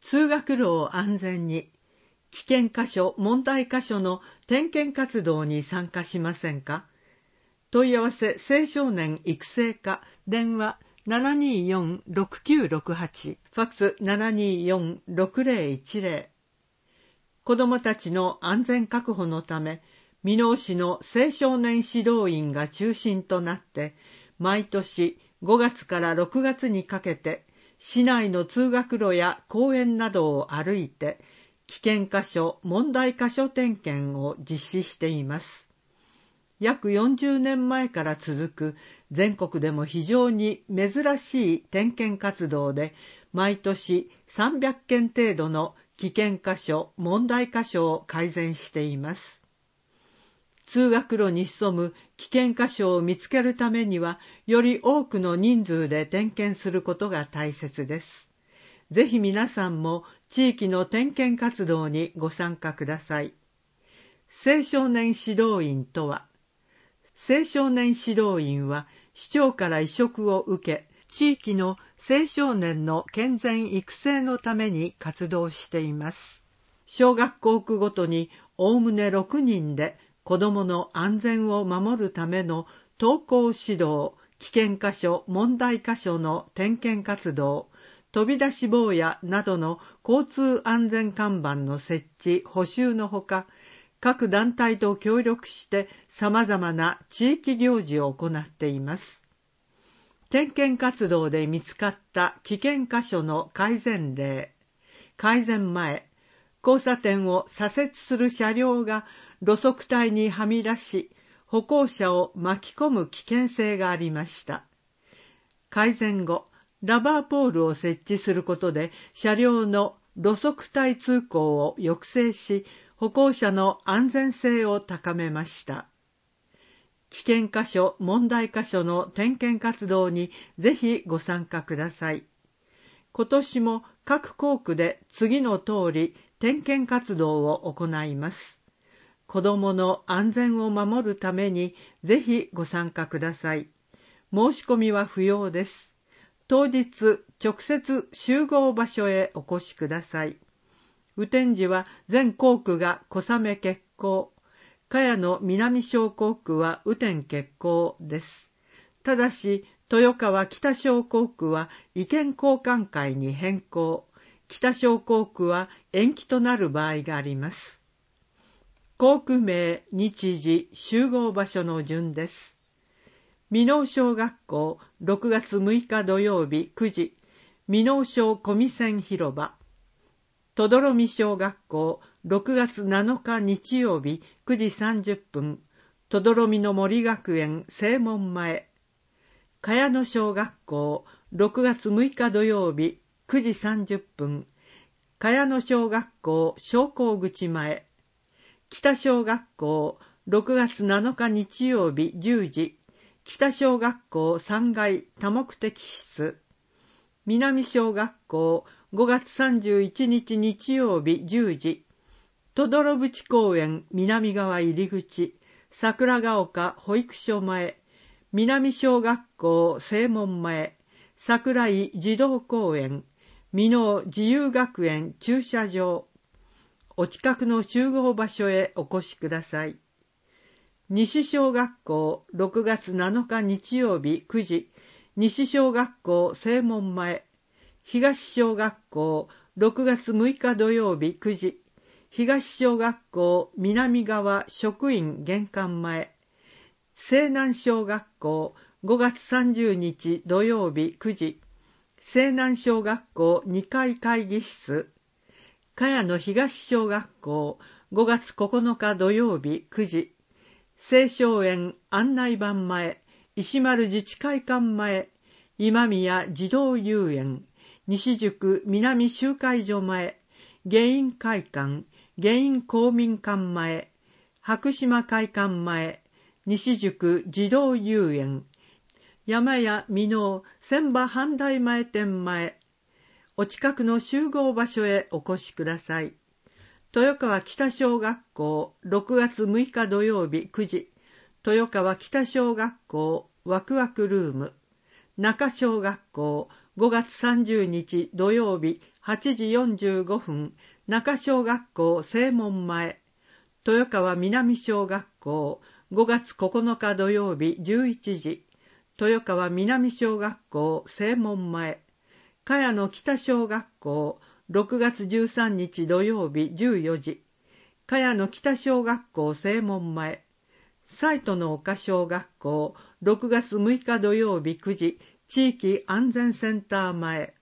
通学路を安全に、危険箇所、問題箇所の点検活動に参加しませんか？問い合わせ青少年育成課、電話724-6968、ファックス724-6010。子どもたちの安全確保のため、箕面市の青少年指導員が中心となって、毎年5月から6月にかけて、市内の通学路や公園などを歩いて、危険箇所、問題箇所点検を実施しています。約40年前から続く全国でも非常に珍しい点検活動で、毎年300件程度の危険箇所、問題箇所を改善しています。通学路に潜む危険箇所を見つけるためには、より多くの人数で点検することが大切です。ぜひ皆さんも地域の点検活動にご参加ください。青少年指導員とは、青少年指導員は市長から委嘱を受け、地域の青少年の健全育成のために活動しています。小学校区ごとにおおむね6人で子どもの安全を守るための登校指導、危険箇所、問題箇所の点検活動、飛び出し坊やなどの交通安全看板の設置、補修のほか、各団体と協力して様々な地域行事を行っています。点検活動で見つかった危険箇所の改善例。改善前、交差点を左折する車両が路側帯にはみ出し、歩行者を巻き込む危険性がありました。改善後、ラバーポールを設置することで車両の路側帯通行を抑制し、歩行者の安全性を高めました。危険箇所、問題箇所の点検活動にぜひご参加ください。今年も各校区で次の通り点検活動を行います。子どもの安全を守るためにぜひご参加ください。申し込みは不要です。当日直接集合場所へお越しください。雨天時は全校区が小雨決行。茅野南小校区は雨天決行です。ただし、豊川北小校区は意見交換会に変更。北小校区は延期となる場合があります。校区名、日時、集合場所の順です。箕面小学校6月6日土曜日9時、箕面小小見線広場。等々呂小学校6月7日日曜日9時30分、等々呂の森学園正門前。茅野小学校6月6日土曜日9時30分、茅野小学校昇降口前。北小学校6月7日日曜日10時、北小学校3階多目的室。南小学校5月31日日曜日10時、等々呂淵公園南側入り口、桜ヶ丘保育所前、南小学校正門前、桜井児童公園、箕面自由学園駐車場。お近くの集合場所へお越しください。西小学校6月7日日曜日9時、西小学校正門前。東小学校6月6日土曜日9時、東小学校南側職員玄関前。西南小学校5月30日土曜日9時、西南小学校2階会議室。茅野東小学校5月9日土曜日9時、青少園案内板前、石丸自治会館前、今宮児童遊園、西宿南集会所前、下院会館、下院公民館前、白島会館前、西宿児童遊園、山屋箕面千葉阪大前店前。お近くの集合場所へお越しください。豊川北小学校6月6日土曜日9時、豊川北小学校ワクワクルーム。中小学校5月30日土曜日 8時45分、中小学校正門前。豊川南小学校、5月9日土曜日11時。豊川南小学校正門前。茅野北小学校、6月13日土曜日14時。茅野北小学校正門前。西都の丘小学校、6月6日土曜日9時、地域安全センター前。